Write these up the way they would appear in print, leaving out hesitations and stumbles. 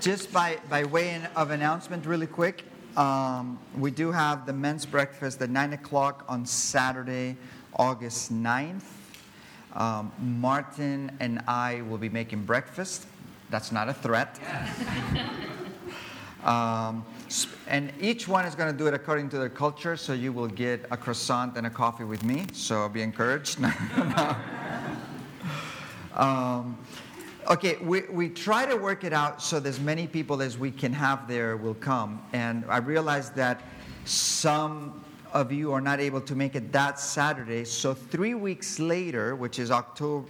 Just by way of announcement, really quick, we do have the men's breakfast at 9 o'clock on Saturday, August 9th. Martin and I will be making breakfast. That's not a threat. And each one is going to do it according to their culture, so you will get a croissant and a coffee with me, so be encouraged. Okay, we try to work it out so that as many people as we can have there will come. And I realize that some of you are not able to make it that Saturday. So 3 weeks later, which is August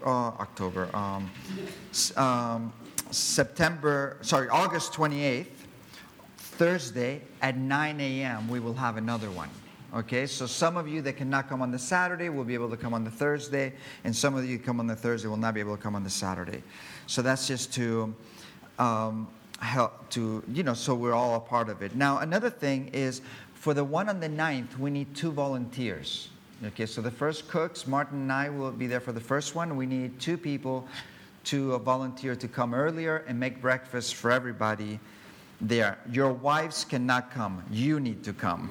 28th, Thursday at 9 a.m., we will have another one. Okay, so some of you that cannot come on the Saturday will be able to come on the Thursday, and some of you come on the Thursday will not be able to come on the Saturday. So that's just to help to, so we're all a part of it. Now, another thing is, for the one on the 9th, we need 2 volunteers. Okay, so the first cooks, Martin and I will be there for the first one. We need 2 people to volunteer to come earlier and make breakfast for everybody there. Your wives cannot come. You need to come.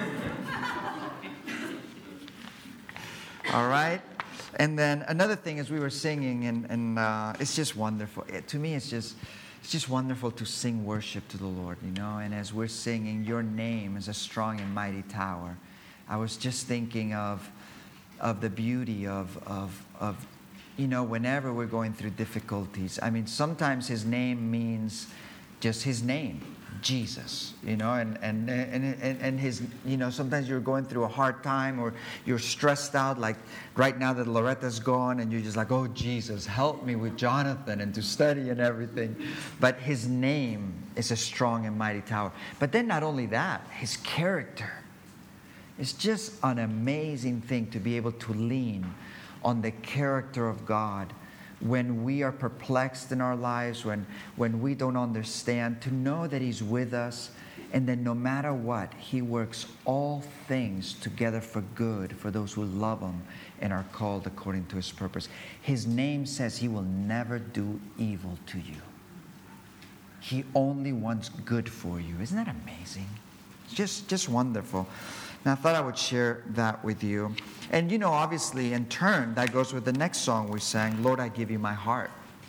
All right? And then another thing is we were singing, and it's just wonderful. To me, it's just wonderful to sing worship to the Lord, And as we're singing, your name is a strong and mighty tower. I was just thinking of the beauty of whenever we're going through difficulties. I mean, sometimes his name means just his name, Jesus, and his, sometimes you're going through a hard time or you're stressed out, like right now that Loretta's gone, and you're just like, oh, Jesus, help me with Jonathan and to study and everything. But his name is a strong and mighty tower. But then not only that, his character. It's just an amazing thing to be able to lean on the character of God when we are perplexed in our lives, when we don't understand, to know that he's with us, and that no matter what, he works all things together for good for those who love him and are called according to his purpose. His name says he will never do evil to you. He only wants good for you. Isn't that amazing? It's just wonderful. And I thought I would share that with you. And obviously, in turn, that goes with the next song we sang, Lord, I Give You My Heart.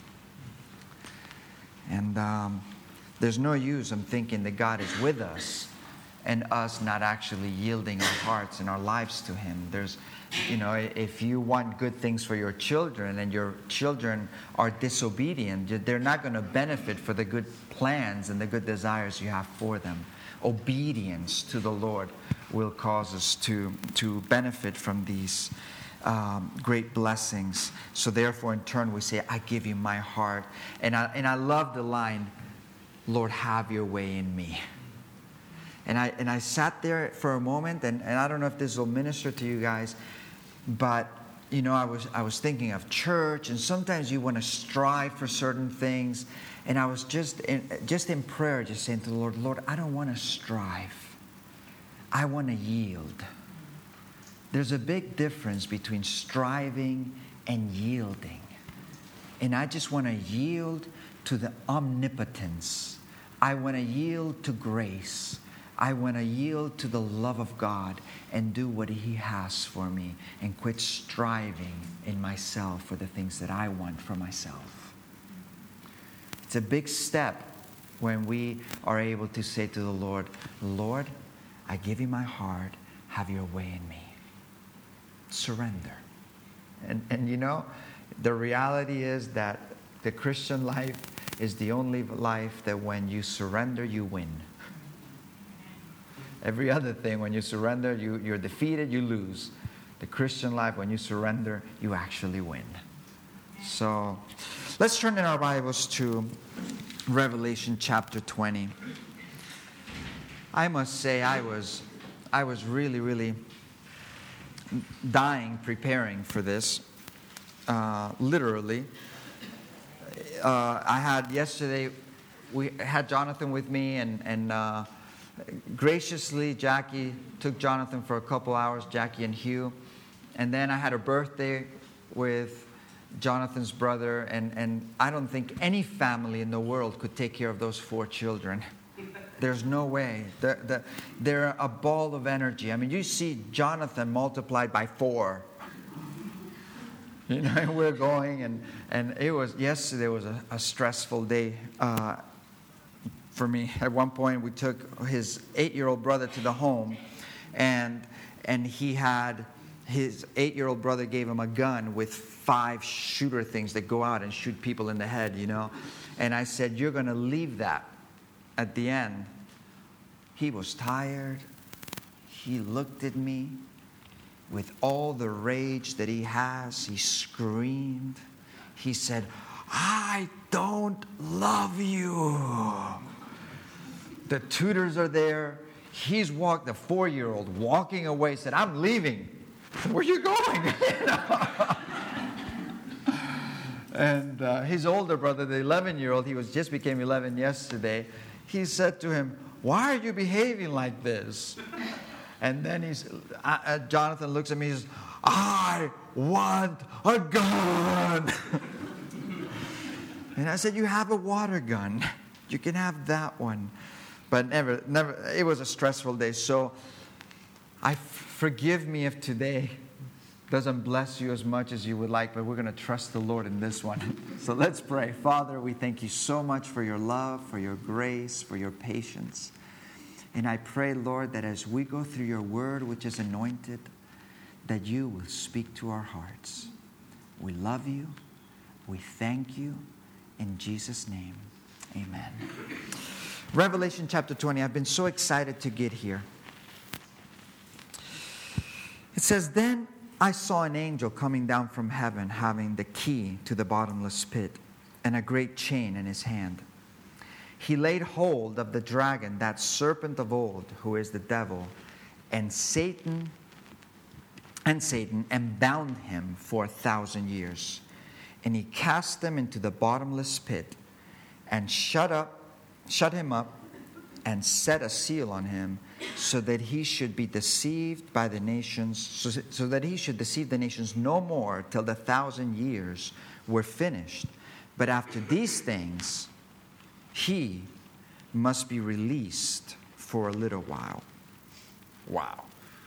And there's no use in thinking that God is with us and us not actually yielding our hearts and our lives to him. There's, if you want good things for your children and your children are disobedient, they're not going to benefit for the good plans and the good desires you have for them. Obedience to the Lord will cause us to benefit from these great blessings. So therefore, in turn, we say, I give you my heart. And I love the line, Lord, have your way in me. And I sat there for a moment, and I don't know if this will minister to you guys, but I was thinking of church, and sometimes you want to strive for certain things. And I was just in prayer, just saying to the Lord, Lord, I don't want to strive. I want to yield. There's a big difference between striving and yielding. And I just want to yield to the omnipotence. I want to yield to grace. I want to yield to the love of God and do what he has for me and quit striving in myself for the things that I want for myself. It's a big step when we are able to say to the Lord, Lord, I give you my heart, have your way in me. Surrender. And the reality is that the Christian life is the only life that when you surrender, you win. Every other thing, when you surrender, you're defeated, you lose. The Christian life, when you surrender, you actually win. So let's turn in our Bibles to Revelation chapter 20. I must say I was really, really dying preparing for this, literally. I had yesterday, we had Jonathan with me, and graciously Jackie took Jonathan for a couple hours, Jackie and Hugh. And then I had a birthday with Jonathan's brother, and I don't think any family in the world could take care of those 4 children. There's no way. They're a ball of energy. I mean, you see Jonathan multiplied by 4. You know, and we're going, and yesterday was a stressful day for me. At one point, we took his 8-year-old brother to the home, and he had, his 8-year-old brother gave him a gun with 5 shooter things that go out and shoot people in the head, you know. And I said, you're going to leave that at the end. He was tired. He looked at me with all the rage that he has. He screamed. He said, I don't love you. The tutors are there. The 4-year-old walking away, said, I'm leaving. Where are you going? And his older brother, the 11-year-old, just became 11 yesterday, he said to him, why are you behaving like this? And then Jonathan looks at me and says, I want a gun. And I said, you have a water gun. You can have that one. But never, it was a stressful day. So forgive me if today doesn't bless you as much as you would like, but we're going to trust the Lord in this one. So let's pray. Father, we thank you so much for your love, for your grace, for your patience. And I pray, Lord, that as we go through your word, which is anointed, that you will speak to our hearts. We love you. We thank you. In Jesus' name, amen. Revelation chapter 20. I've been so excited to get here. It says, then I saw an angel coming down from heaven, having the key to the bottomless pit and a great chain in his hand. He laid hold of the dragon, that serpent of old, who is the devil, and Satan, and bound him for 1,000 years. And he cast him into the bottomless pit, and shut him up, and set a seal on him, so that he should be deceived by the nations, so that he should deceive the nations no more till the 1,000 years were finished. But after these things, he must be released for a little while. Wow.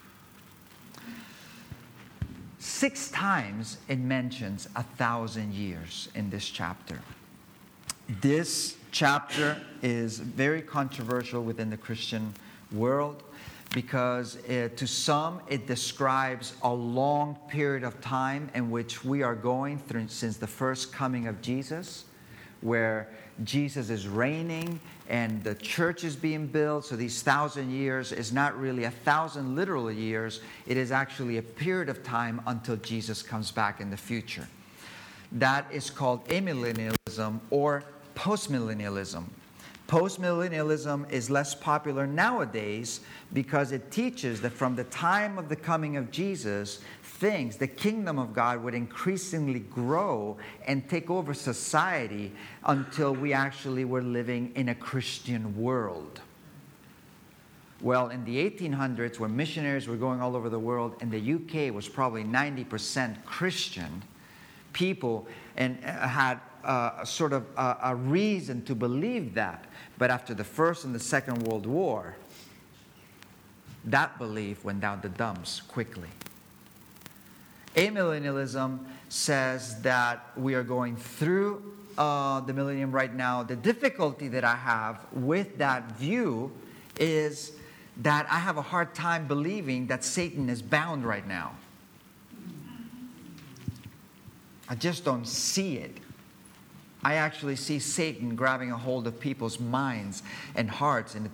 6 times it mentions 1,000 years in this chapter. This chapter is very controversial within the Christian world because to some it describes a long period of time in which we are going through since the first coming of Jesus, where Jesus is reigning and the church is being built. So these 1,000 years is not really 1,000 literal years. It is actually a period of time until Jesus comes back in the future. That is called amillennialism or postmillennialism. Postmillennialism is less popular nowadays because it teaches that from the time of the coming of Jesus, the kingdom of God would increasingly grow and take over society until we actually were living in a Christian world. Well, in the 1800s, when missionaries were going all over the world, and the UK was probably 90% Christian, people had sort of a reason to believe that. But after the First and the Second World War, that belief went down the dumps quickly. Amillennialism says that we are going through the millennium right now. The difficulty that I have with that view is that I have a hard time believing that Satan is bound right now. I just don't see it. I actually see Satan grabbing a hold of people's minds and hearts in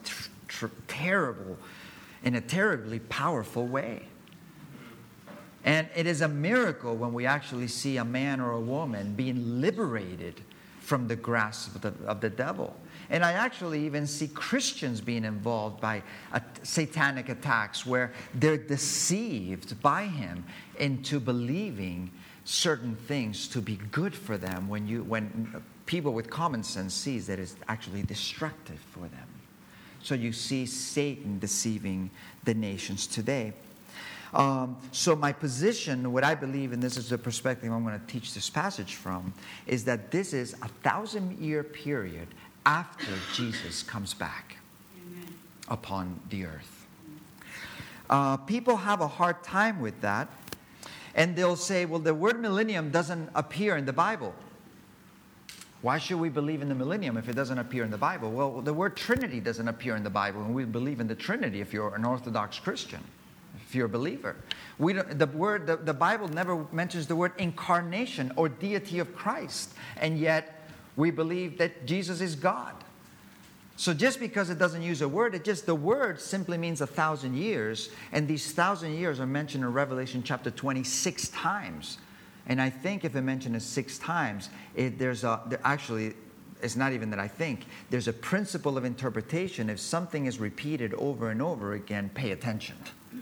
a terribly powerful way. And it is a miracle when we actually see a man or a woman being liberated from the grasp of the devil. And I actually even see Christians being involved by satanic attacks where they're deceived by him into believing certain things to be good for them when people with common sense sees that it's actually destructive for them. So you see Satan deceiving the nations today. So my position, what I believe, and this is the perspective I'm going to teach this passage from, is that this is a 1,000-year period after Jesus comes back upon the earth. People have a hard time with that, and they'll say, well, the word millennium doesn't appear in the Bible. Why should we believe in the millennium if it doesn't appear in the Bible? Well, the word Trinity doesn't appear in the Bible, and we believe in the Trinity if you're an Orthodox Christian, if you're a believer. The Bible never mentions the word incarnation or deity of Christ, and yet we believe that Jesus is God. So just because it doesn't use a word, the word simply means 1,000 years, and these 1,000 years are mentioned in Revelation chapter 26 times. And I think if it mentioned it 6 times, actually, it's not even that I think. There's a principle of interpretation. If something is repeated over and over again, pay attention.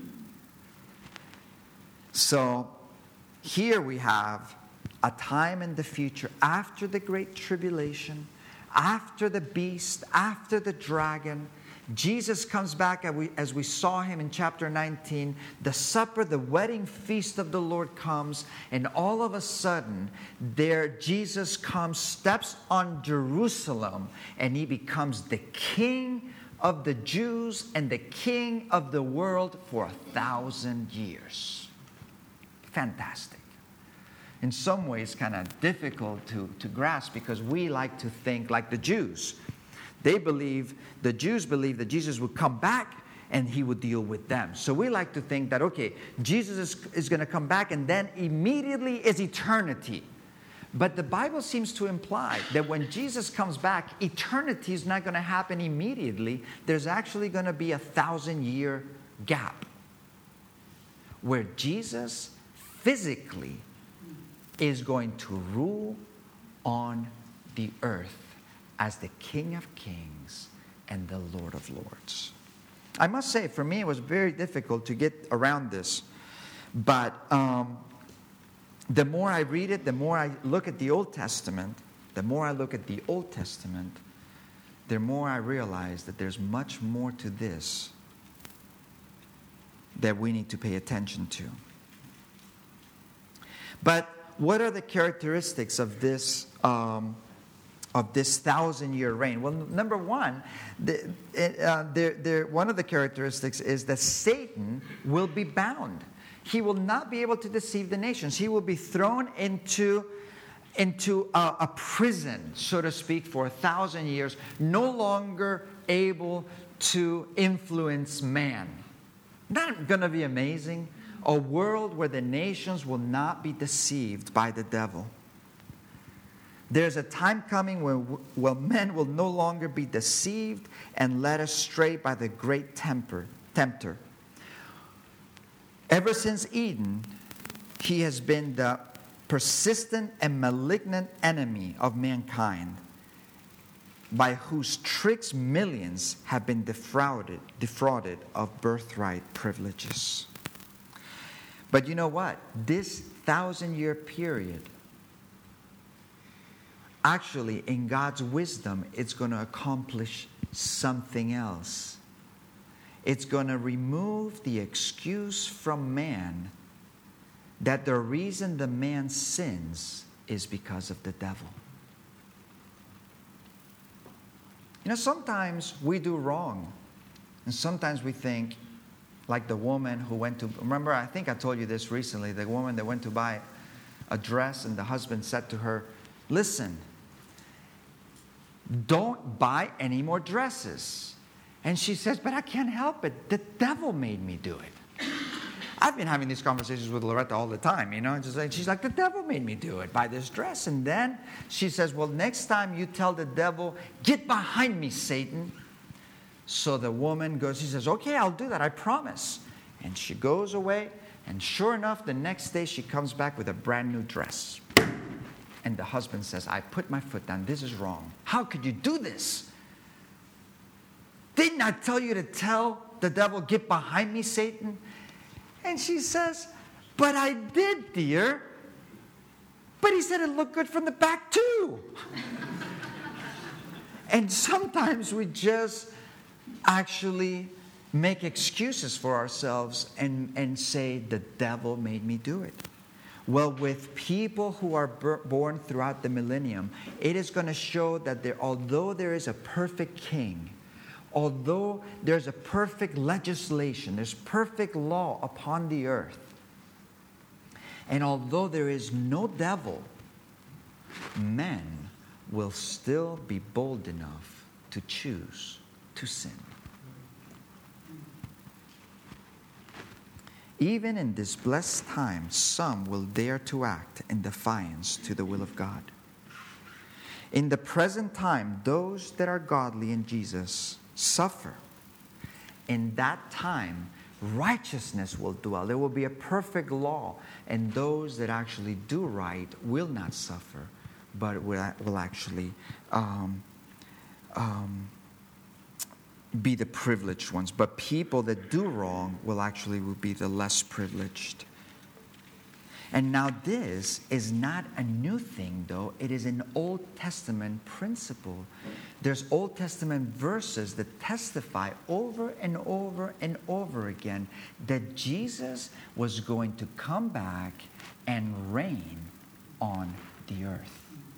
So here we have a time in the future after the Great Tribulation, after the beast, after the dragon. Jesus comes back as we saw him in chapter 19. The supper, the wedding feast of the Lord comes, and all of a sudden, there Jesus comes, steps on Jerusalem, and he becomes the King of the Jews and the King of the world for 1,000 years. Fantastic. In some ways, kind of difficult to grasp because we like to think like the Jews. The Jews believe that Jesus would come back and he would deal with them. So we like to think that, okay, Jesus is going to come back and then immediately is eternity. But the Bible seems to imply that when Jesus comes back, eternity is not going to happen immediately. There's actually going to be a 1,000-year gap where Jesus physically is going to rule on the earth as the King of Kings and the Lord of Lords. I must say, for me, it was very difficult to get around this. But the more I read it, the more I look at the Old Testament, the more I realize that there's much more to this that we need to pay attention to. But what are the characteristics of this 1,000-year reign? Well, number one, one of the characteristics is that Satan will be bound. He will not be able to deceive the nations. He will be thrown into a prison, so to speak, for 1,000 years, no longer able to influence man. Isn't that going to be amazing? A world where the nations will not be deceived by the devil. There's a time coming when men will no longer be deceived and led astray by the great tempter. Ever since Eden, he has been the persistent and malignant enemy of mankind, by whose tricks millions have been defrauded of birthright privileges. But you know what? This 1,000-year period, actually, in God's wisdom, it's going to accomplish something else. It's going to remove the excuse from man that the reason the man sins is because of the devil. You know, sometimes we do wrong. And sometimes we think, like the woman who went to, remember, I think I told you this recently, the woman that went to buy a dress and the husband said to her, listen, don't buy any more dresses. And she says, but I can't help it. The devil made me do it. I've been having these conversations with Loretta all the time, you know. She's like, the devil made me do it, buy this dress. And then she says, well, next time you tell the devil, get behind me, Satan. So the woman goes, she says, okay, I'll do that, I promise. And she goes away, and sure enough, the next day she comes back with a brand new dress. And the husband says, I put my foot down, this is wrong. How could you do this? Didn't I tell you to tell the devil, get behind me, Satan? And she says, but I did, dear. But he said it looked good from the back too. And sometimes we just actually make excuses for ourselves and say, the devil made me do it. Well, with people who are born throughout the millennium, it is going to show that although there is a perfect king, although there's a perfect legislation, there's perfect law upon the earth, and although there is no devil, men will still be bold enough to choose to sin. Even in this blessed time, some will dare to act in defiance to the will of God. In the present time, those that are godly in Jesus suffer. In that time, righteousness will dwell. There will be a perfect law, and those that actually do right will not suffer, but will actually be the privileged ones. But people that do wrong will be the less privileged. And now this is not a new thing, though. It is an Old Testament principle. There's Old Testament verses that testify over and over and over again that Jesus was going to come back and reign on the earth.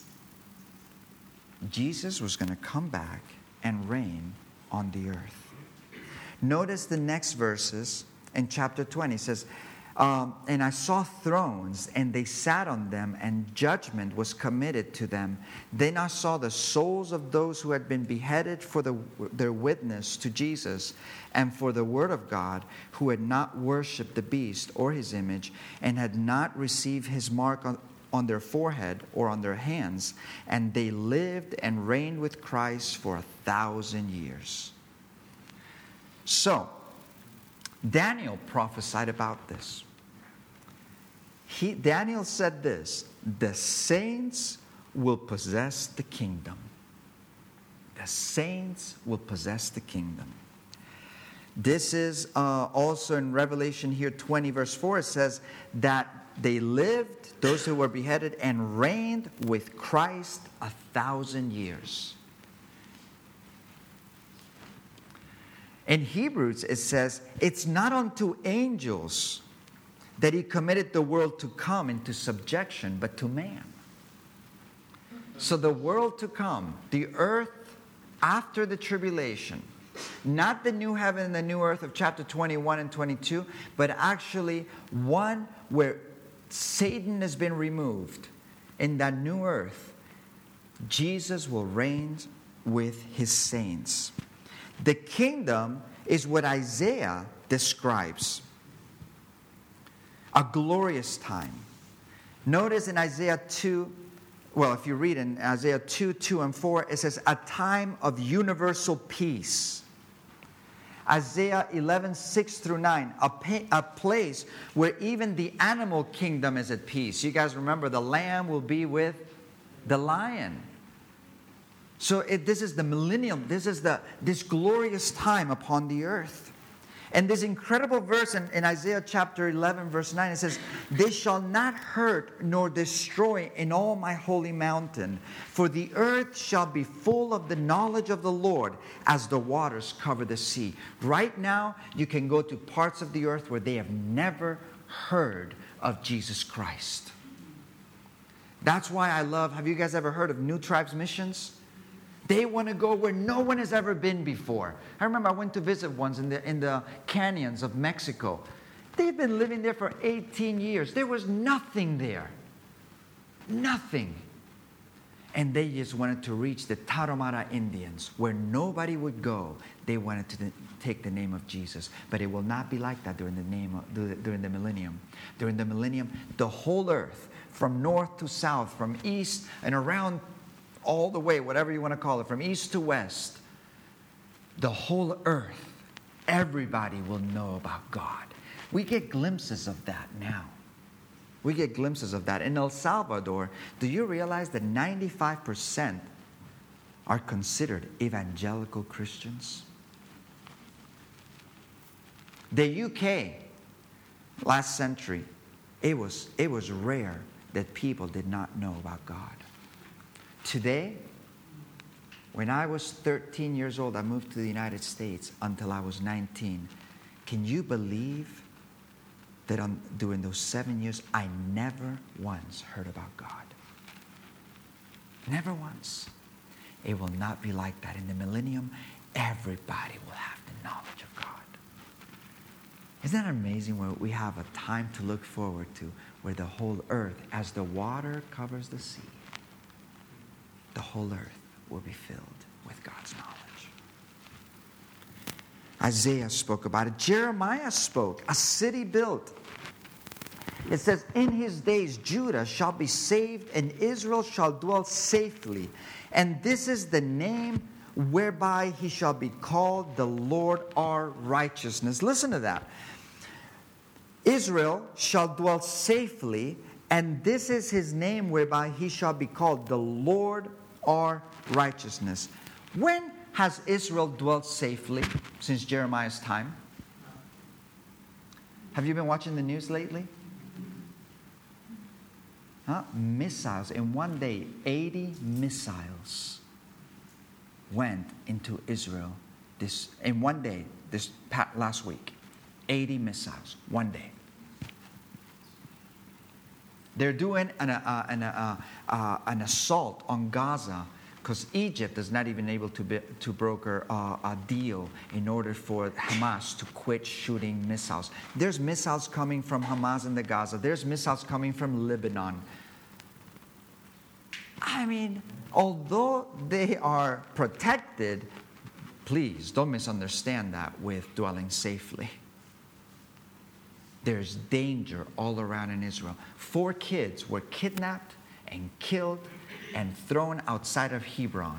Jesus was going to come back and reign on the earth. Notice the next verses in chapter 20. It says, and I saw thrones, and they sat on them, and judgment was committed to them. Then I saw the souls of those who had been beheaded for their witness to Jesus and for the word of God, who had not worshipped the beast or his image, and had not received his mark on their forehead or on their hands, and they lived and reigned with Christ for 1,000 years. So, Daniel prophesied about this. Daniel said this: the saints will possess the kingdom. The saints will possess the kingdom. This is also in Revelation here 20 verse 4. It says that they lived, those who were beheaded, and reigned with Christ 1,000 years. In Hebrews, it says, it's not unto angels that he committed the world to come into subjection, but to man. So the world to come, the earth after the tribulation, not the new heaven and the new earth of chapter 21 and 22, but actually one where Satan has been removed. In that new earth, Jesus will reign with his saints. The kingdom is what Isaiah describes. A glorious time. Notice in Isaiah 2, if you read in Isaiah 2, 2 and 4, it says, a time of universal peace. Isaiah 11, 6 through 9, a place where even the animal kingdom is at peace. You guys remember the lamb will be with the lion. So this is the millennium. This is this glorious time upon the earth. And this incredible verse in Isaiah chapter 11, verse 9, it says, they shall not hurt nor destroy in all my holy mountain, for the earth shall be full of the knowledge of the Lord as the waters cover the sea. Right now, you can go to parts of the earth where they have never heard of Jesus Christ. That's why have you guys ever heard of New Tribes Missions? They want to go where no one has ever been before. I remember I went to visit once in the canyons of Mexico. They've been living there for 18 years. There was nothing there. Nothing. And they just wanted to reach the Tarahumara Indians, where nobody would go. They wanted to take the name of Jesus. But it will not be like that during the millennium. During the millennium, the whole earth, from north to south, from east and around all the way, whatever you want to call it, from east to west, the whole earth, everybody will know about God. We get glimpses of that now. We get glimpses of that. In El Salvador, do you realize that 95% are considered evangelical Christians? The UK, last century, it was rare that people did not know about God. Today, When I was 13 years old, I moved to the United States until I was 19. Can you believe that during those 7 years, I never once heard about God? Never once. It will not be like that. In the millennium, everybody will have the knowledge of God. Isn't that amazing where we have a time to look forward to, where the whole earth, as the water covers the sea, the whole earth will be filled with God's knowledge. Isaiah spoke about it. Jeremiah spoke. A city built. It says, in his days Judah shall be saved and Israel shall dwell safely. And this is the name whereby he shall be called the Lord our righteousness. Listen to that. Israel shall dwell safely, and this is his name whereby he shall be called the Lord our righteousness. When has Israel dwelt safely? Since Jeremiah's time? Have you been watching the news lately? Missiles. In one day, 80 missiles went into Israel. In one day, last week. 80 missiles, one day. They're doing an assault on Gaza because Egypt is not even able to broker a deal in order for Hamas to quit shooting missiles. There's missiles coming from Hamas in the Gaza. There's missiles coming from Lebanon. I mean, although they are protected, please don't misunderstand that with dwelling safely. There's danger all around in Israel. 4 kids were kidnapped and killed and thrown outside of Hebron.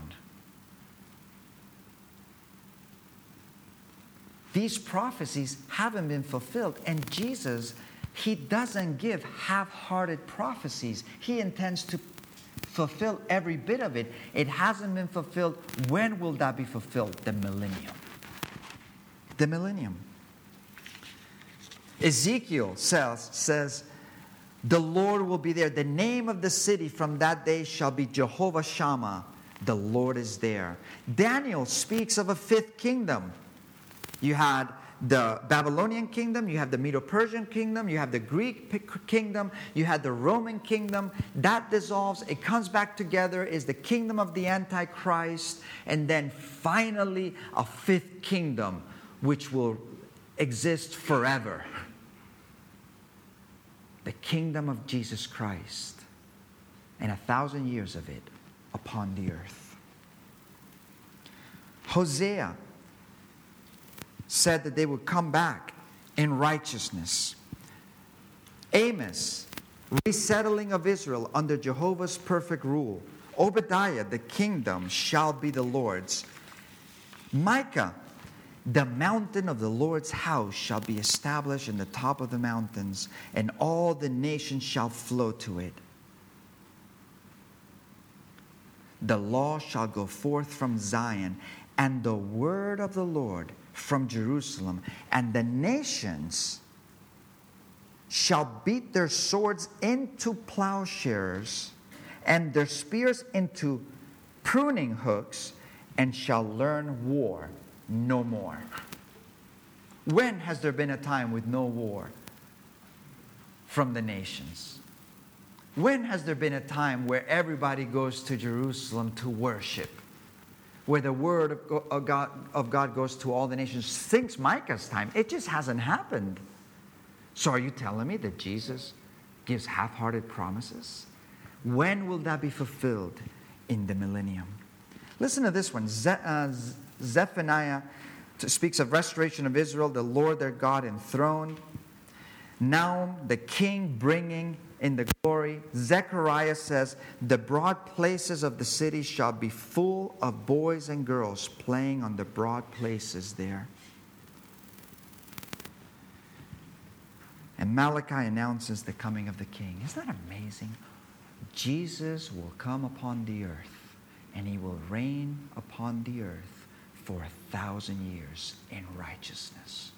These prophecies haven't been fulfilled. And Jesus, he doesn't give half-hearted prophecies. He intends to fulfill every bit of it. It hasn't been fulfilled. When will that be fulfilled? The millennium. The millennium. Ezekiel says, the Lord will be there. The name of the city from that day shall be Jehovah Shammah. The Lord is there. Daniel speaks of a 5th kingdom. You had the Babylonian kingdom, you have the Medo-Persian kingdom, you have the Greek kingdom, you had the Roman kingdom. That dissolves. It comes back together, is the kingdom of the Antichrist. And then finally a 5th kingdom, which will exist forever. The kingdom of Jesus Christ, and 1,000 years of it upon the earth. Hosea said that they would come back in righteousness. Amos, resettling of Israel under Jehovah's perfect rule. Obadiah, the kingdom shall be the Lord's. Micah, the mountain of the Lord's house shall be established in the top of the mountains, and all the nations shall flow to it. The law shall go forth from Zion, and the word of the Lord from Jerusalem, and the nations shall beat their swords into plowshares, and their spears into pruning hooks, and shall learn war no more. When has there been a time with no war from the nations? When has there been a time where everybody goes to Jerusalem to worship? Where the word of God goes to all the nations? Since Micah's time, it just hasn't happened. So are you telling me that Jesus gives half-hearted promises? When will that be fulfilled? In the millennium. Listen to this one. Zephaniah speaks of restoration of Israel, the Lord their God enthroned. Now the king bringing in the glory. Zechariah says, the broad places of the city shall be full of boys and girls playing on the broad places there. And Malachi announces the coming of the king. Isn't that amazing? Jesus will come upon the earth, and he will reign upon the earth for 1,000 years in righteousness.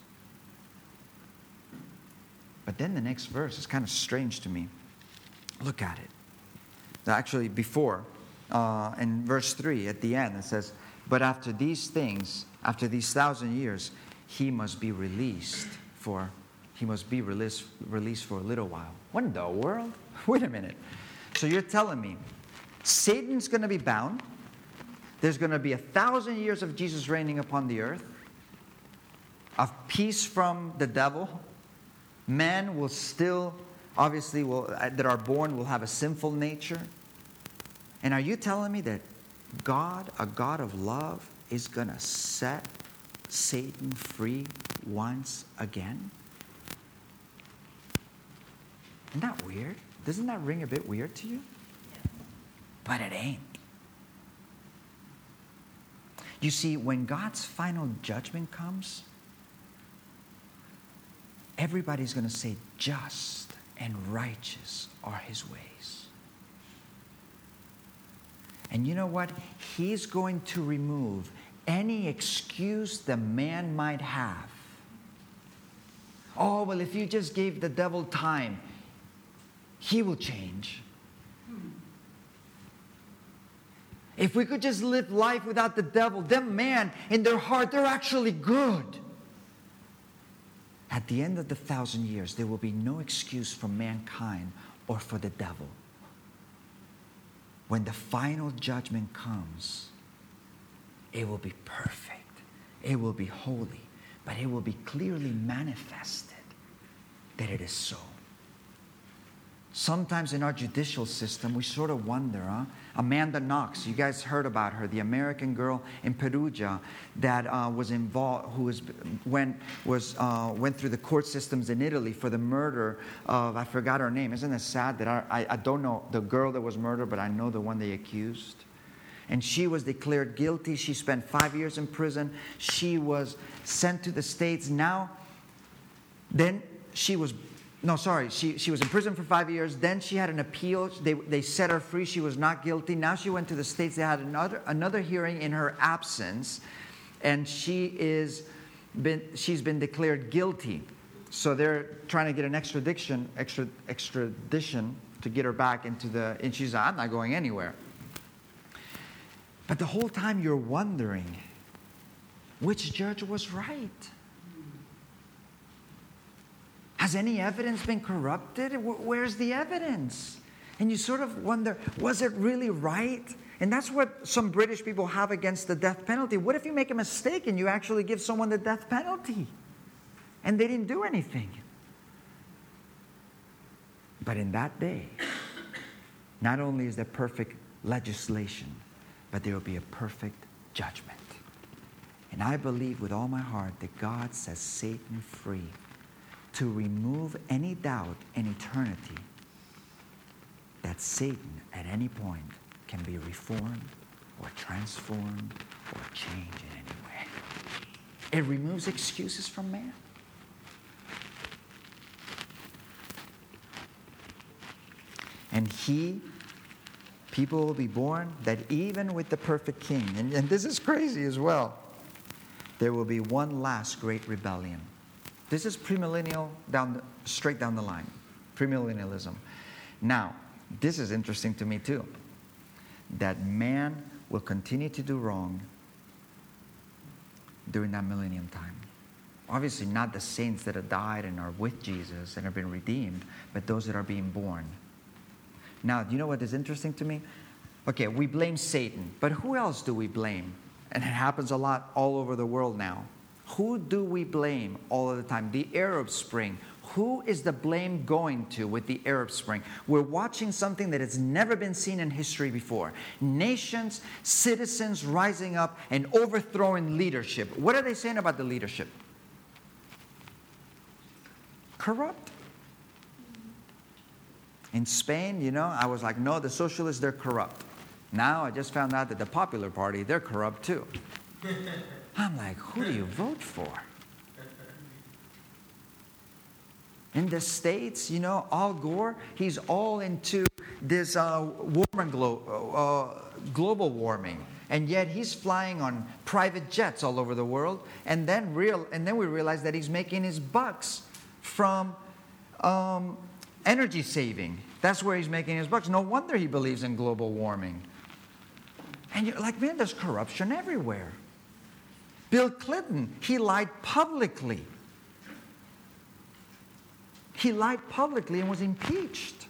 But then the next verse is kind of strange to me. Look at it. Actually, before, in verse 3 at the end, it says, but after these things, after these 1,000 years, he must be released for a little while. What in the world? Wait a minute. So you're telling me Satan's going to be bound. There's going to be 1,000 years of Jesus reigning upon the earth, of peace from the devil. Man will still, obviously, that are born will have a sinful nature. And are you telling me that God, a God of love, is going to set Satan free once again? Isn't that weird? Doesn't that ring a bit weird to you? But it ain't. You see, when God's final judgment comes, everybody's going to say, just and righteous are his ways. And you know what? He's going to remove any excuse the man might have. Oh, well, if you just gave the devil time, he will change. If we could just live life without the devil, them man, in their heart, they're actually good. At the end of the 1,000 years, there will be no excuse for mankind or for the devil. When the final judgment comes, it will be perfect. It will be holy. But it will be clearly manifested that it is so. Sometimes in our judicial system, we sort of wonder, Amanda Knox, you guys heard about her, the American girl in Perugia that was involved, who went through the court systems in Italy for the murder of, I forgot her name. Isn't it sad that I don't know the girl that was murdered, but I know the one they accused? And she was declared guilty. She spent 5 years in prison. She was sent to the States. She was in prison for 5 years. Then she had an appeal. They set her free. She was not guilty. Now she went to the States. They had another hearing in her absence. And she's been declared guilty. So they're trying to get an extradition to get her back and she's like, I'm not going anywhere. But the whole time you're wondering, which judge was right? Has any evidence been corrupted? Where's the evidence? And you sort of wonder, was it really right? And that's what some British people have against the death penalty. What if you make a mistake and you actually give someone the death penalty? And they didn't do anything. But in that day, not only is there perfect legislation, but there will be a perfect judgment. And I believe with all my heart that God sets Satan free to remove any doubt in eternity that Satan at any point can be reformed or transformed or changed in any way. It removes excuses from man. And people will be born that even with the perfect king, and this is crazy as well, there will be one last great rebellion. This is premillennial, straight down the line. Premillennialism. Now, this is interesting to me too. That man will continue to do wrong during that millennium time. Obviously not the saints that have died and are with Jesus and have been redeemed, but those that are being born. Now, do you know what is interesting to me? Okay, we blame Satan, but who else do we blame? And it happens a lot all over the world now. Who do we blame all of the time? The Arab Spring. Who is the blame going to with the Arab Spring? We're watching something that has never been seen in history before. Nations, citizens rising up and overthrowing leadership. What are they saying about the leadership? Corrupt. In Spain, I was like, no, the socialists, they're corrupt. Now I just found out that the Popular Party, they're corrupt too. I'm like, who do you vote for? In the States, Al Gore, he's all into this global warming. And yet he's flying on private jets all over the world. And then we realize that he's making his bucks from energy saving. That's where he's making his bucks. No wonder he believes in global warming. And you're like, man, there's corruption everywhere. Bill Clinton, he lied publicly. He lied publicly and was impeached.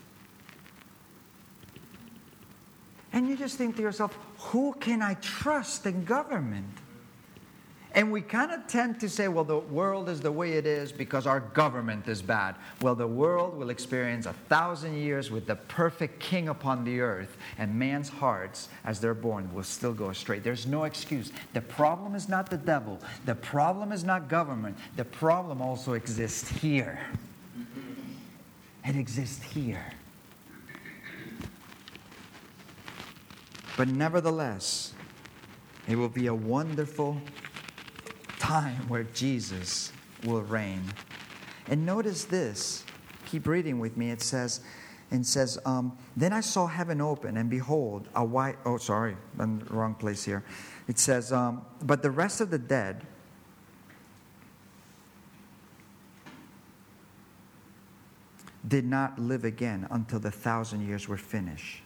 And you just think to yourself, who can I trust in government? And we kind of tend to say, well, the world is the way it is because our government is bad. Well, the world will experience 1,000 years with the perfect king upon the earth, and man's hearts, as they're born, will still go astray. There's no excuse. The problem is not the devil. The problem is not government. The problem also exists here. It exists here. But nevertheless, it will be a wonderful time where Jesus will reign. And notice this. Keep reading with me. It says, then I saw heaven open, and behold, a white... Oh, sorry. I'm in the wrong place here. It says, but the rest of the dead did not live again until the 1,000 years were finished.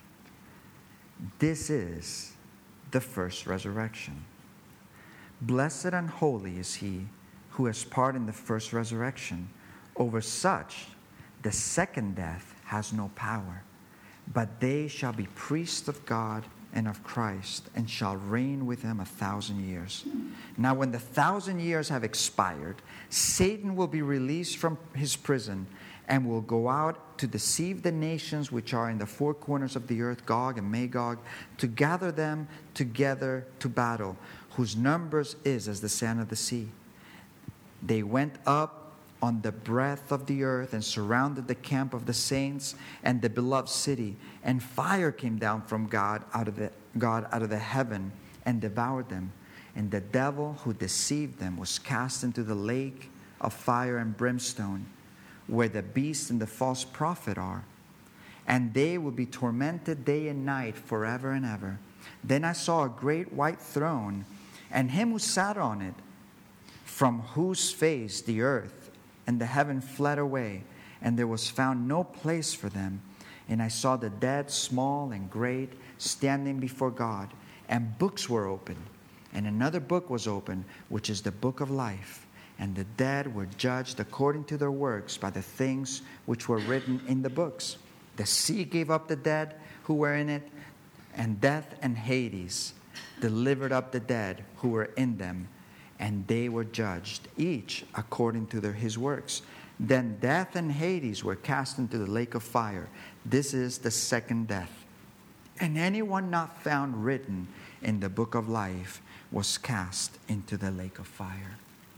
This is the first resurrection. Blessed and holy is he who has part in the first resurrection. Over such, the second death has no power. But they shall be priests of God and of Christ, and shall reign with him 1,000 years. Now when the 1,000 years have expired, Satan will be released from his prison, and will go out to deceive the nations which are in the four corners of the earth, Gog and Magog, to gather them together to battle, whose numbers is as the sand of the sea. They went up on the breadth of the earth and surrounded the camp of the saints and the beloved city. And fire came down from God out of the heaven and devoured them. And the devil who deceived them was cast into the lake of fire and brimstone, where the beast and the false prophet are. And they will be tormented day and night forever and ever. Then I saw a great white throne, and him who sat on it, from whose face the earth and the heaven fled away, and there was found no place for them. And I saw the dead, small and great, standing before God, and books were opened. And another book was opened, which is the book of life. And the dead were judged according to their works by the things which were written in the books. The sea gave up the dead who were in it, and death and Hades delivered up the dead who were in them, and they were judged, each according to his works. Then death and Hades were cast into the lake of fire. This is the second death. And anyone not found written in the book of life was cast into the lake of fire.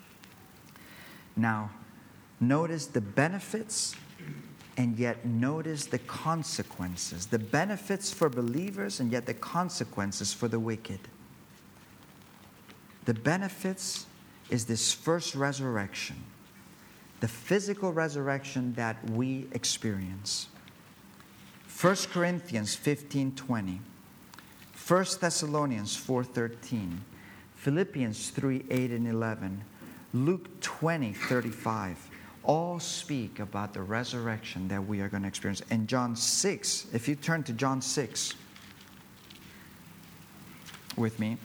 Now, notice the benefits, and yet notice the consequences. The benefits for believers, and yet the consequences for the wicked. The benefits is this first resurrection, the physical resurrection that we experience. 1 Corinthians 15:20, 1 Thessalonians 4:13, Philippians 3:8 and 11, Luke 20:35, all speak about the resurrection that we are going to experience. And John 6, if you turn to John 6 with me.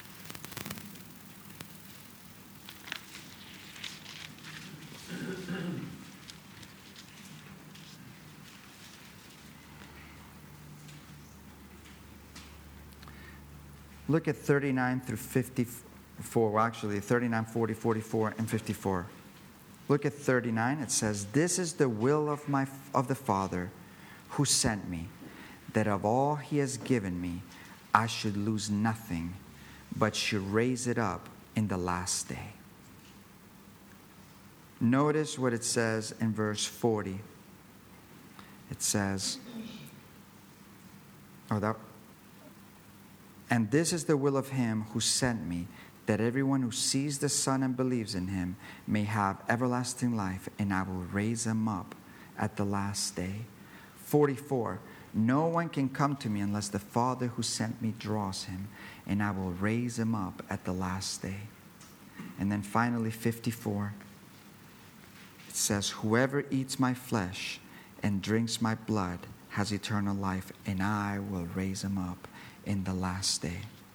Look at 39 through 54. Well, actually, 39, 40, 44, and 54. Look at 39. It says, "This is the will of the Father who sent me, that of all he has given me, I should lose nothing, but should raise it up in the last day." Notice what it says in verse 40. It says, "And this is the will of him who sent me, that everyone who sees the Son and believes in him may have everlasting life, and I will raise him up at the last day." 44, "No one can come to me unless the Father who sent me draws him, and I will raise him up at the last day." And then finally 54, it says, "Whoever eats my flesh and drinks my blood has eternal life, and I will raise him up in the last day."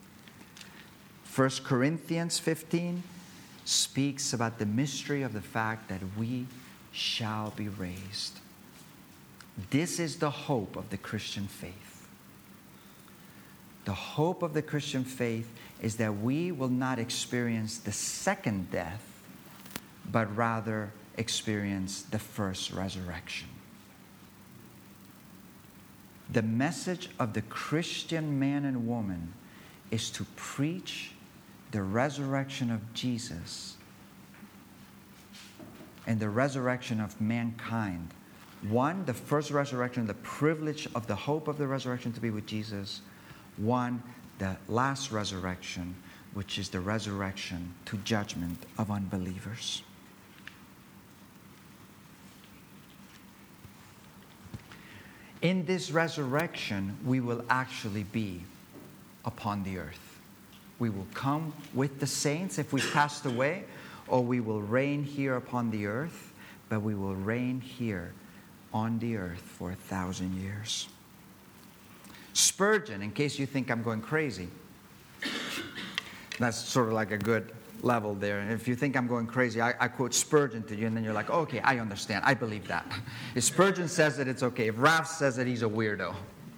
1 Corinthians 15 speaks about the mystery of the fact that we shall be raised. This is the hope of the Christian faith. The hope of the Christian faith is that we will not experience the second death, but rather experience the first resurrection. The message of the Christian man and woman is to preach the resurrection of Jesus and the resurrection of mankind. One, the first resurrection, the privilege of the hope of the resurrection to be with Jesus. One, the last resurrection, which is the resurrection to judgment of unbelievers. In this resurrection, we will actually be upon the earth. We will come with the saints if we passed away, or we will reign here upon the earth, but we will reign here on the earth for 1,000 years. Spurgeon, in case you think I'm going crazy, that's sort of like a good level there. And if you think I'm going crazy, I quote Spurgeon to you, and then you're like, oh, okay, I understand. I believe that. If Spurgeon says that, it's okay. If Ralph says that, he's a weirdo.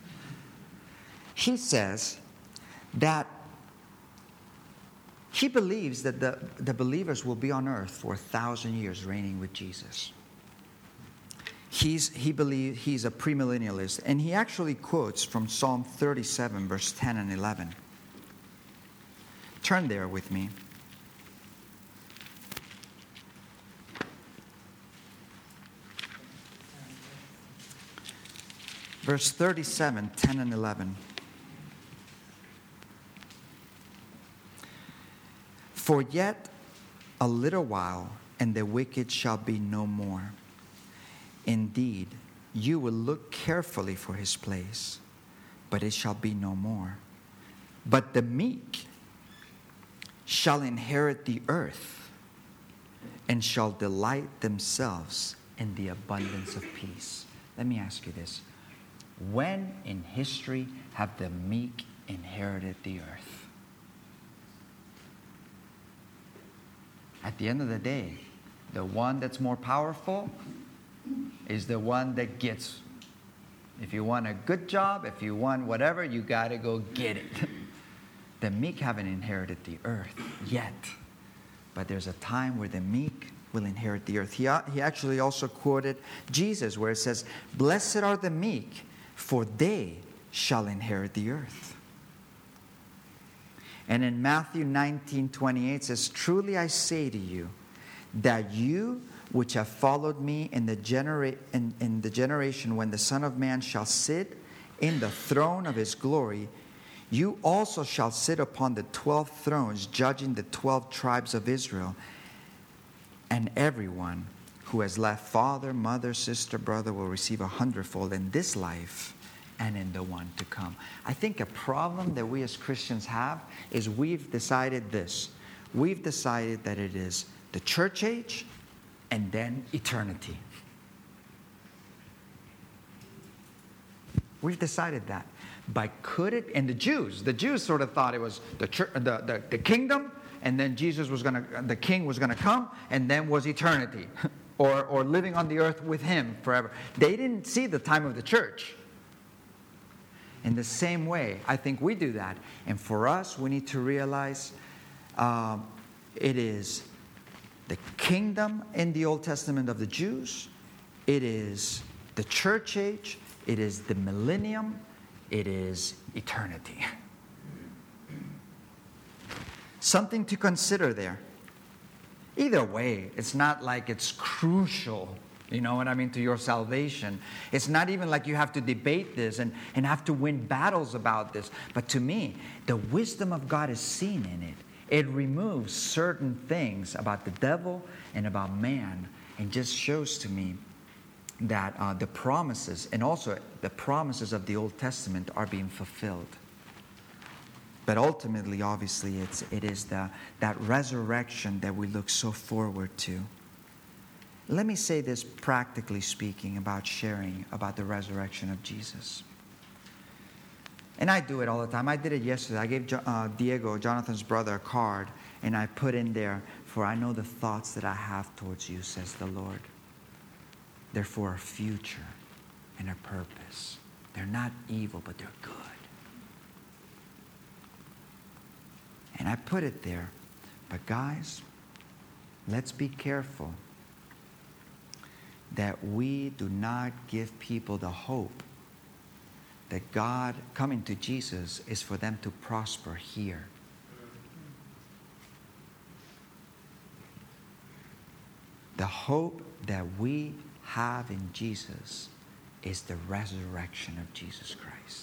He says that he believes that the believers will be on earth for 1,000 years reigning with Jesus. He believes he's a premillennialist, and he actually quotes from Psalm 37, verse 10 and 11. Turn there with me. Verse 37, 10 and 11. For yet a little while, and the wicked shall be no more. Indeed, you will look carefully for his place, but it shall be no more. But the meek shall inherit the earth, and shall delight themselves in the abundance of peace. Let me ask you this. When in history have the meek inherited the earth? At the end of the day, the one that's more powerful is the one that gets. If you want a good job, if you want whatever, you got to go get it. The meek haven't inherited the earth yet. But there's a time where the meek will inherit the earth. He actually also quoted Jesus, where it says, "Blessed are the meek, for they shall inherit the earth." And in Matthew 19:28 it says, "Truly I say to you, that you which have followed me in the generation when the Son of Man shall sit in the throne of his glory, you also shall sit upon the 12 thrones, judging the 12 tribes of Israel. And everyone who has left father, mother, sister, brother will receive 100-fold in this life and in the one to come." I think a problem that we as Christians have is we've decided this. We've decided that it is the church age and then eternity. We've decided that. But could it, and the Jews sort of thought it was the church, the kingdom, and then the king was gonna come, and then was eternity, or living on the earth with him forever. They didn't see the time of the church. In the same way, I think we do that. And for us, we need to realize it is the kingdom in the Old Testament of the Jews. It is the church age. It is the millennium. It is eternity. Something to consider there. Either way, it's not like it's crucial, you know what I mean, to your salvation. It's not even like you have to debate this and have to win battles about this. But to me, the wisdom of God is seen in it. It removes certain things about the devil and about man, and just shows to me that the promises, and also the promises of the Old Testament, are being fulfilled. But ultimately, obviously, it is that resurrection that we look so forward to. Let me say this practically speaking about sharing about the resurrection of Jesus. And I do it all the time. I did it yesterday. I gave Diego, Jonathan's brother, a card, and I put in there, "For I know the thoughts that I have towards you, says the Lord. They're for a future and a purpose. They're not evil, but they're good." And I put it there. But guys, let's be careful that we do not give people the hope that God coming to Jesus is for them to prosper here. The hope that we have in Jesus is the resurrection of Jesus Christ.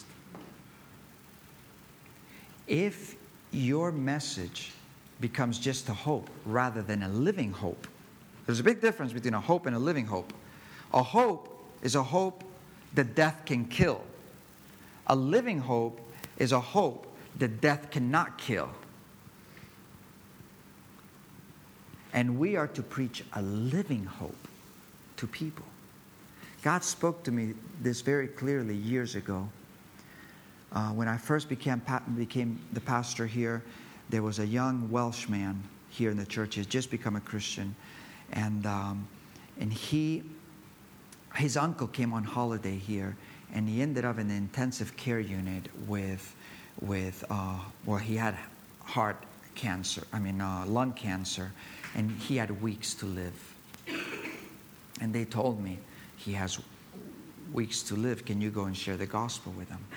If your message becomes just a hope rather than a living hope, there's a big difference between a hope and a living hope. A hope is a hope that death can kill. A living hope is a hope that death cannot kill. And we are to preach a living hope to people. God spoke to me this very clearly years ago. When I first became the pastor here, there was a young Welsh man here in the church. He had just become a Christian. And his uncle came on holiday here, and he ended up in the intensive care unit with he had lung cancer, and he had weeks to live. And they told me, "He has weeks to live. Can you go and share the gospel with him?"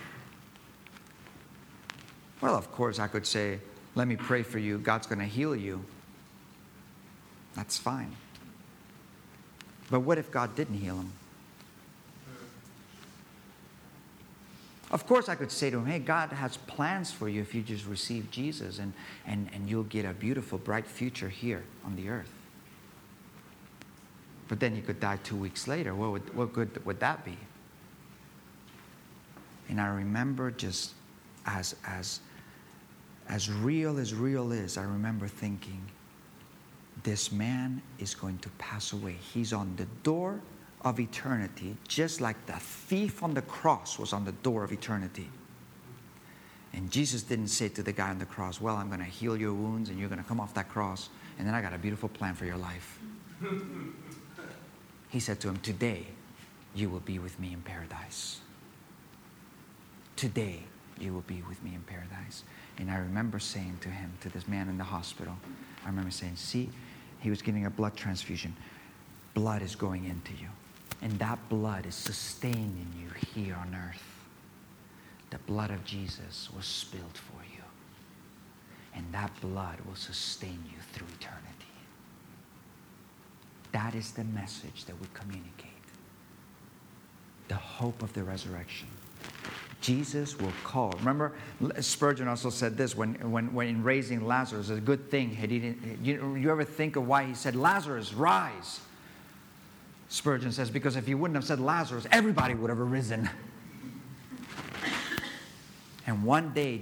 Well, of course, I could say, "Let me pray for you. God's going to heal you." That's fine. But what if God didn't heal him? Of course, I could say to him, "Hey, God has plans for you if you just receive Jesus, and you'll get a beautiful, bright future here on the earth." But then he could die 2 weeks later. What good would that be? And I remember, just as real as real is, I remember thinking, this man is going to pass away. He's on the door of eternity, just like the thief on the cross was on the door of eternity. And Jesus didn't say to the guy on the cross, "Well, I'm going to heal your wounds and you're going to come off that cross, and then I got a beautiful plan for your life." He said to him, "Today you will be with me in paradise. Today you will be with me in paradise." And I remember saying to him, to this man in the hospital, I remember saying, "See," he was getting a blood transfusion. "Blood is going into you. And that blood is sustaining you here on earth. The blood of Jesus was spilled for you. And that blood will sustain you through eternity." That is the message that we communicate. The hope of the resurrection. Jesus will call. Remember, Spurgeon also said this when in raising Lazarus, a good thing. You ever think of why he said, "Lazarus, rise"? Spurgeon says, because if he wouldn't have said Lazarus, everybody would have arisen. And one day,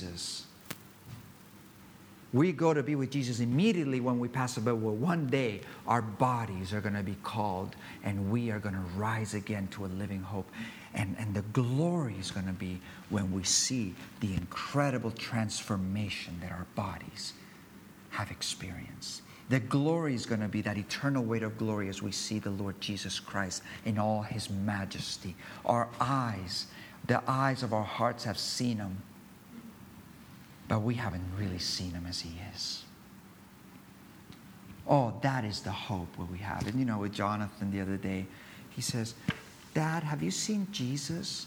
we go to be with Jesus immediately when we pass away. Well, one day, our bodies are going to be called, and we are going to rise again to a living hope. And the glory is going to be when we see the incredible transformation that our bodies have experienced. The glory is going to be that eternal weight of glory as we see the Lord Jesus Christ in all His majesty. The eyes of our hearts have seen Him, but we haven't really seen Him as He is. Oh, that is the hope that we have. And with Jonathan the other day, he says, "Dad, have you seen Jesus?"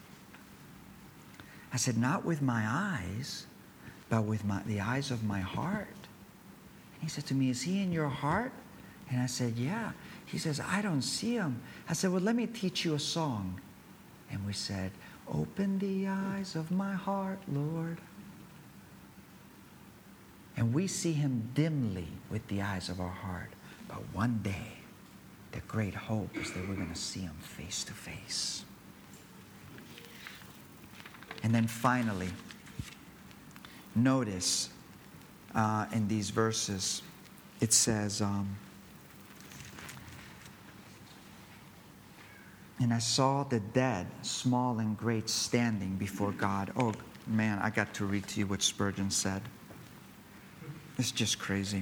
I said, "Not with my eyes, but with the eyes of my heart." He said to me, "Is He in your heart?" And I said, "Yeah." He says, "I don't see Him." I said, "Well, let me teach you a song." And we said, "Open the eyes of my heart, Lord." And we see Him dimly with the eyes of our heart. But one day, the great hope is that we're going to see Him face to face. And then finally, notice in these verses, it says, And I saw the dead, small and great, standing before God. Oh, man, I got to read to you what Spurgeon said. It's just crazy.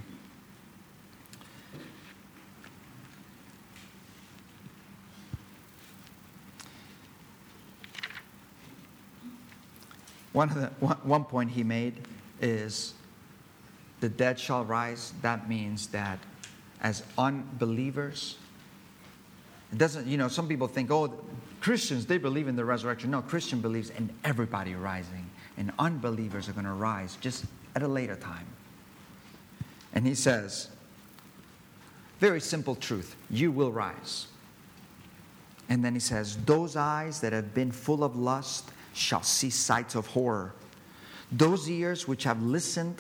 One point he made is the dead shall rise. That means that as unbelievers, it doesn't, some people think, oh, Christians, they believe in the resurrection. No, Christian believes in everybody rising. And unbelievers are going to rise just at a later time. And he says, very simple truth, you will rise. And then he says, those eyes that have been full of lust shall see sights of horror. Those ears which have listened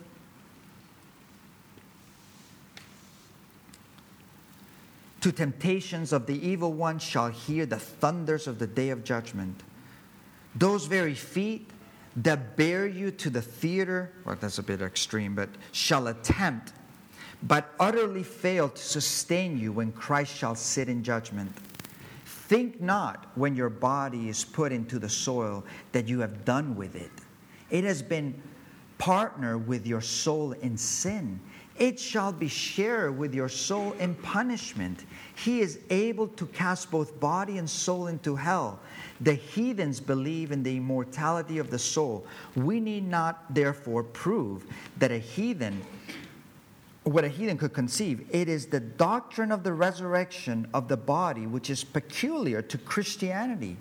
to temptations of the evil one shall hear the thunders of the day of judgment. Those very feet that bear you to the theater, well, that's a bit extreme, but shall attempt, but utterly fail to sustain you when Christ shall sit in judgment. Think not when your body is put into the soil that you have done with it. It has been partner with your soul in sin. It shall be share with your soul in punishment. He is able to cast both body and soul into hell. The heathens believe in the immortality of the soul. We need not therefore prove that what a heathen could conceive. It is the doctrine of the resurrection of the body which is peculiar to Christianity.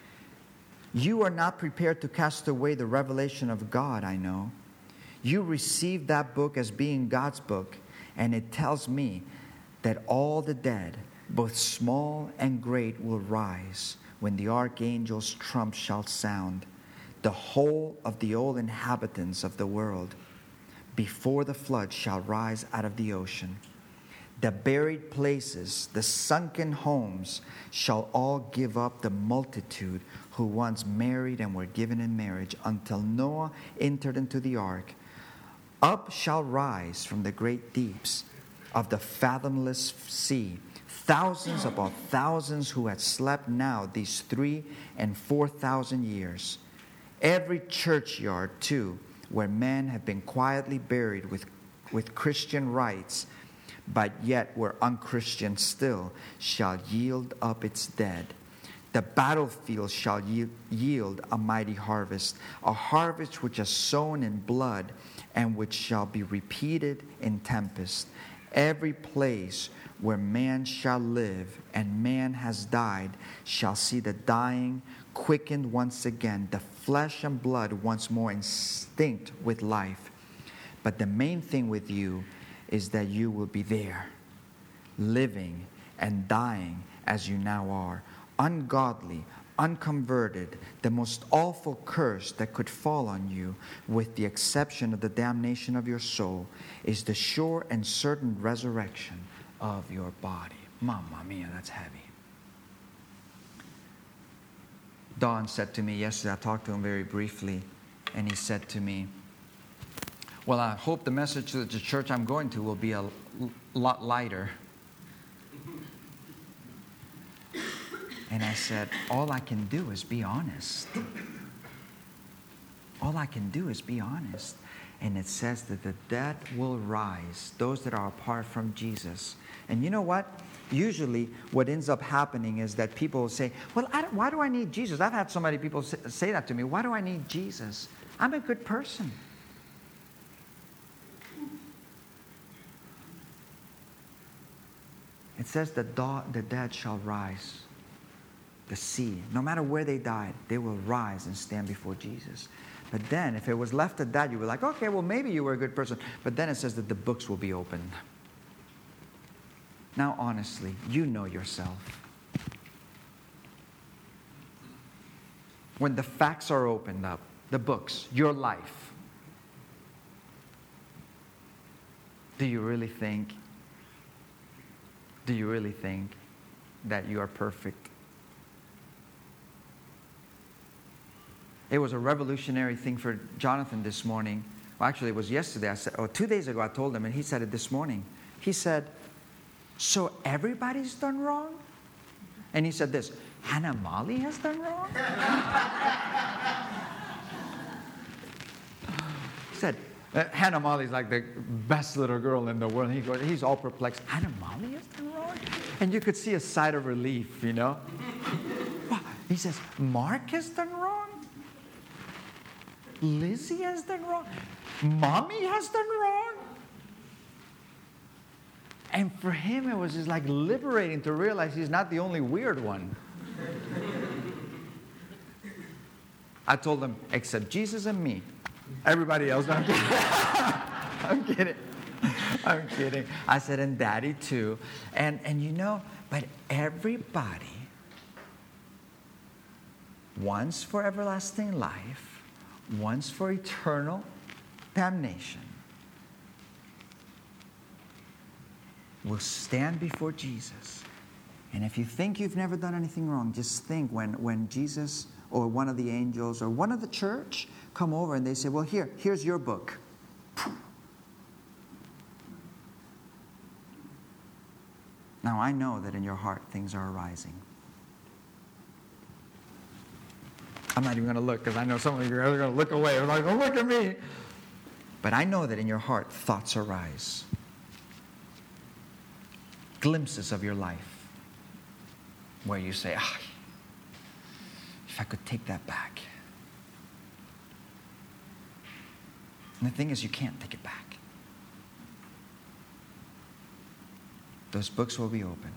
You are not prepared to cast away the revelation of God, I know. You received that book as being God's book, and it tells me that all the dead, both small and great, will rise when the archangel's trump shall sound. The whole of the old inhabitants of the world before the flood shall rise out of the ocean. The buried places, the sunken homes, shall all give up the multitude who once married and were given in marriage until Noah entered into the ark. Up shall rise from the great deeps of the fathomless sea thousands upon thousands who had slept now these 3,000 and 4,000 years. Every churchyard, too, where men have been quietly buried with Christian rites, but yet were unchristian still, shall yield up its dead. The battlefield shall yield a mighty harvest, a harvest which is sown in blood, and which shall be repeated in tempest. Every place where man shall live and man has died shall see the dying quickened once again, the flesh and blood once more instinct with life. But the main thing with you is that you will be there, living and dying as you now are, ungodly, unconverted, the most awful curse that could fall on you, with the exception of the damnation of your soul, is the sure and certain resurrection of your body. Mamma mia, that's heavy. Don said to me yesterday, I talked to him very briefly, and he said to me, well, I hope the message to the church I'm going to will be a lot lighter. And I said, all I can do is be honest. All I can do is be honest. And it says that the dead will rise, those that are apart from Jesus. And you know what? Usually what ends up happening is that people say, well, why do I need Jesus? I've had so many people say that to me. Why do I need Jesus? I'm a good person. It says that the dead shall rise. The sea, no matter where they died, they will rise and stand before Jesus. But then, if it was left at that, you were like, okay, well, maybe you were a good person. But then it says that the books will be opened. Now, honestly, you know yourself. When the facts are opened up, the books, your life, do you really think that you are perfect? It was a revolutionary thing for Jonathan this morning. Well, actually, it was yesterday. 2 days ago, I told him, and he said it this morning. He said, so everybody's done wrong? And he said this, Hannah Molly has done wrong? He said, Hannah Molly's like the best little girl in the world. He's all perplexed. Hannah Molly has done wrong? And you could see a sigh of relief, you know? He says, Mark has done wrong? Lizzie has done wrong? Mommy has done wrong? And for him, it was just like liberating to realize he's not the only weird one. I told him, except Jesus and me. Everybody else, no, I'm kidding. I'm kidding. I'm kidding. I said, and Daddy too. And you know, but everybody once for everlasting life, once for eternal damnation, will stand before Jesus. And if you think you've never done anything wrong, just think when Jesus or one of the angels or one of the church come over and they say, well, here's your book. Now, I know that in your heart things are arising. I'm not even going to look because I know some of you are going to look away. They're like, oh, look at me. But I know that in your heart thoughts arise. Glimpses of your life where you say, if I could take that back. And the thing is, you can't take it back. Those books will be open.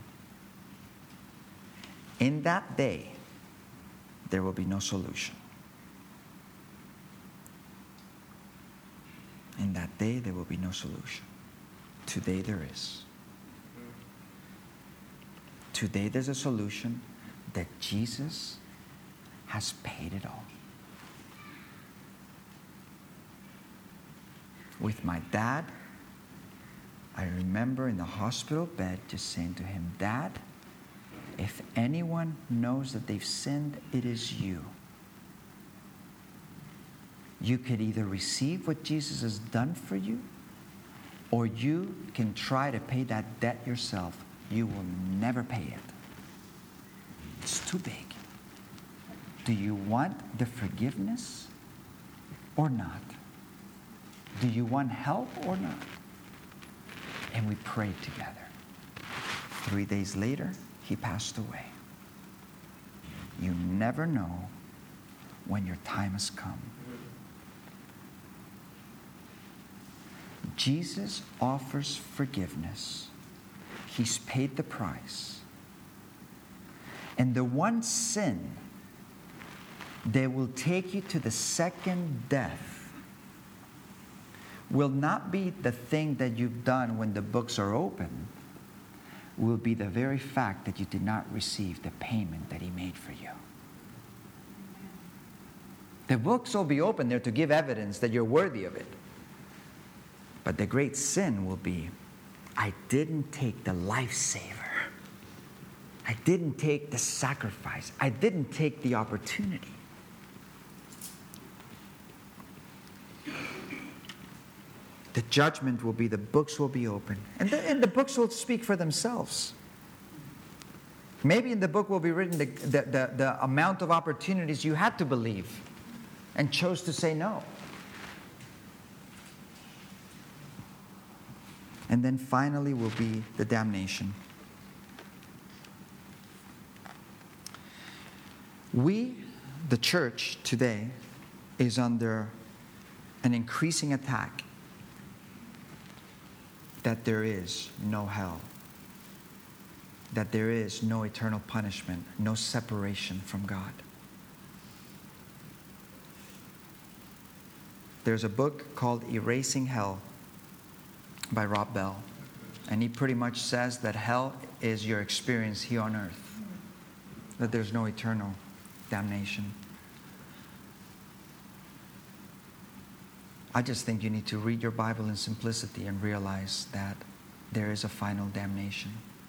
In that day, there will be no solution. In that day, there will be no solution. Today, there is. Today, there's a solution that Jesus has paid it all. With my dad, I remember in the hospital bed just saying to him, Dad, if anyone knows that they've sinned, it is you. You could either receive what Jesus has done for you, or you can try to pay that debt yourself. You will never pay it. It's too big. Do you want the forgiveness or not? Do you want help or not? And we prayed together. 3 days later, he passed away. You never know when your time has come. Jesus offers forgiveness. He's paid the price. And the one sin that will take you to the second death will not be the thing that you've done when the books are open, will be the very fact that you did not receive the payment that he made for you. The books will be open there to give evidence that you're worthy of it. But the great sin will be, I didn't take the lifesaver. I didn't take the sacrifice. I didn't take the opportunity. The judgment will be, the books will be open. And the books will speak for themselves. Maybe in the book will be written the amount of opportunities you had to believe and chose to say no. And then finally will be the damnation. We, the church today, is under an increasing attack that there is no hell, that there is no eternal punishment, no separation from God. There's a book called Erasing Hell by Rob Bell, and he pretty much says that hell is your experience here on earth, that there's no eternal damnation. I just think you need to read your Bible in simplicity and realize that there is a final damnation.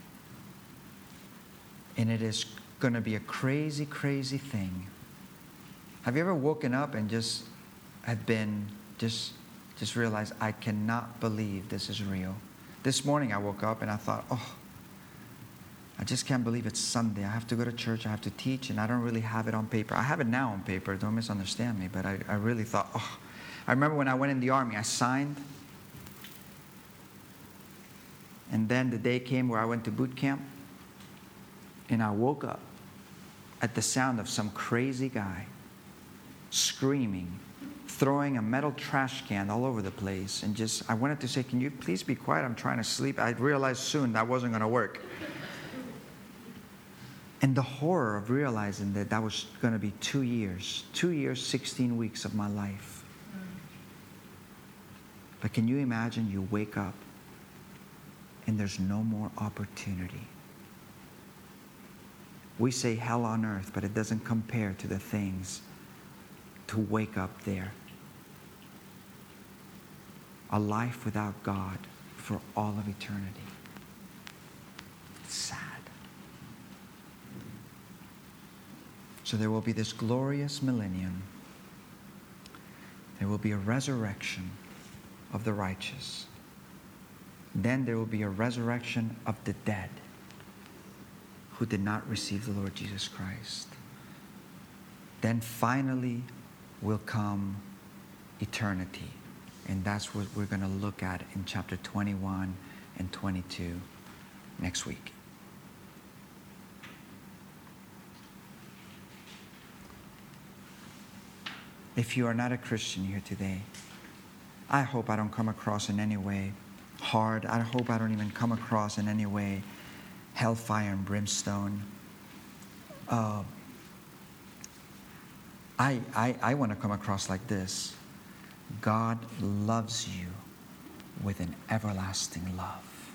And it is going to be a crazy, crazy thing. Have you ever woken up and just realized, I cannot believe this is real? This morning I woke up and I thought, I just can't believe it's Sunday. I have to go to church. I have to teach, and I don't really have it on paper. I have it now on paper. Don't misunderstand me. But I really thought, oh. I remember when I went in the Army, I signed. And then the day came where I went to boot camp. And I woke up at the sound of some crazy guy screaming, throwing a metal trash can all over the place. And I wanted to say, can you please be quiet? I'm trying to sleep. I realized soon that wasn't going to work. And the horror of realizing that was going to be 2 years. 2 years, 16 weeks of my life. But can you imagine you wake up and there's no more opportunity? We say hell on earth, but it doesn't compare to the things to wake up there. A life without God for all of eternity. It's sad. So there will be this glorious millennium. There will be a resurrection of the righteous. Then there will be a resurrection of the dead who did not receive the Lord Jesus Christ. Then finally will come eternity. And that's what we're going to look at in chapter 21 and 22 next week. If you are not a Christian here today, I hope I don't come across in any way hard. I hope I don't even come across in any way hellfire and brimstone. I want to come across like this. God loves you with an everlasting love.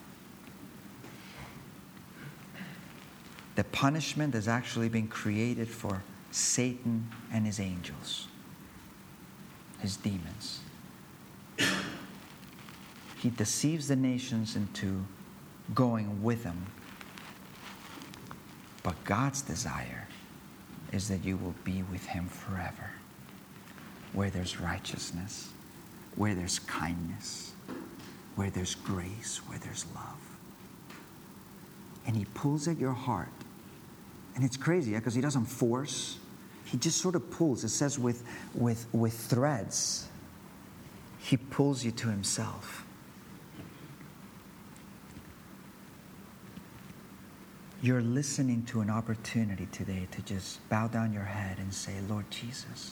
The punishment has actually been created for Satan and his angels, his demons. He deceives the nations into going with him. But God's desire is that you will be with him forever. Where there's righteousness, where there's kindness, where there's grace, where there's love. And he pulls at your heart. And it's crazy, because he doesn't force. He just sort of pulls. It says with threads. He pulls you to himself. You're listening to an opportunity today to just bow down your head and say, Lord Jesus,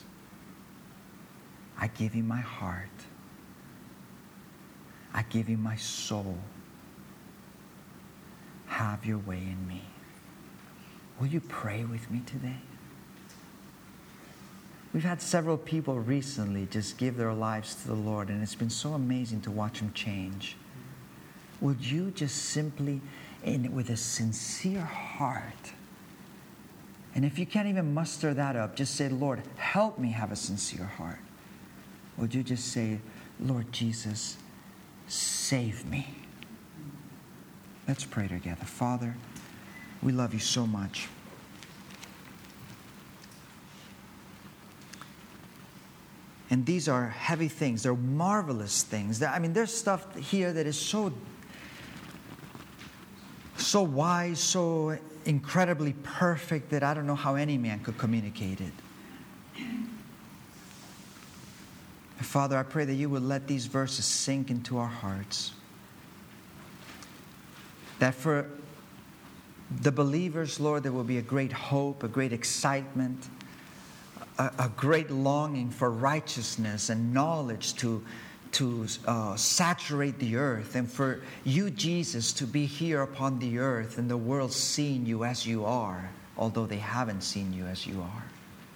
I give you my heart. I give you my soul. Have your way in me. Will you pray with me today? We've had several people recently just give their lives to the Lord, and it's been so amazing to watch them change. Would you just simply, with a sincere heart, and if you can't even muster that up, just say, Lord, help me have a sincere heart. Would you just say, Lord Jesus, save me? Let's pray together. Father, we love you so much. And these are heavy things. They're marvelous things. There's stuff here that is so wise, so incredibly perfect that I don't know how any man could communicate it. Father, I pray that you would let these verses sink into our hearts. That for the believers, Lord, there will be a great hope, a great excitement, a great longing for righteousness and knowledge to saturate the earth, and for you, Jesus, to be here upon the earth and the world seeing you as you are, although they haven't seen you as you are.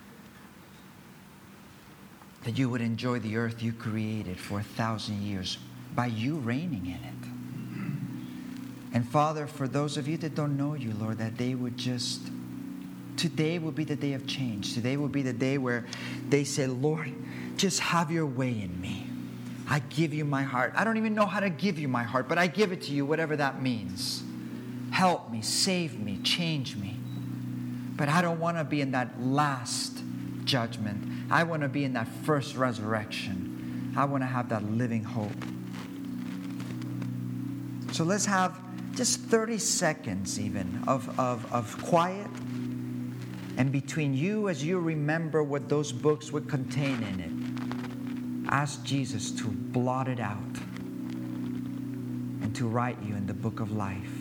That you would enjoy the earth you created for 1,000 years by you reigning in it. And Father, for those of you that don't know you, Lord, that they would just, today will be the day of change. Today will be the day where they say, Lord, just have your way in me. I give you my heart. I don't even know how to give you my heart, but I give it to you, whatever that means. Help me, save me, change me. But I don't want to be in that last judgment. I want to be in that first resurrection. I want to have that living hope. So let's have just 30 seconds even of quiet, and between you as you remember what those books would contain in it, ask Jesus to blot it out and to write you in the book of life.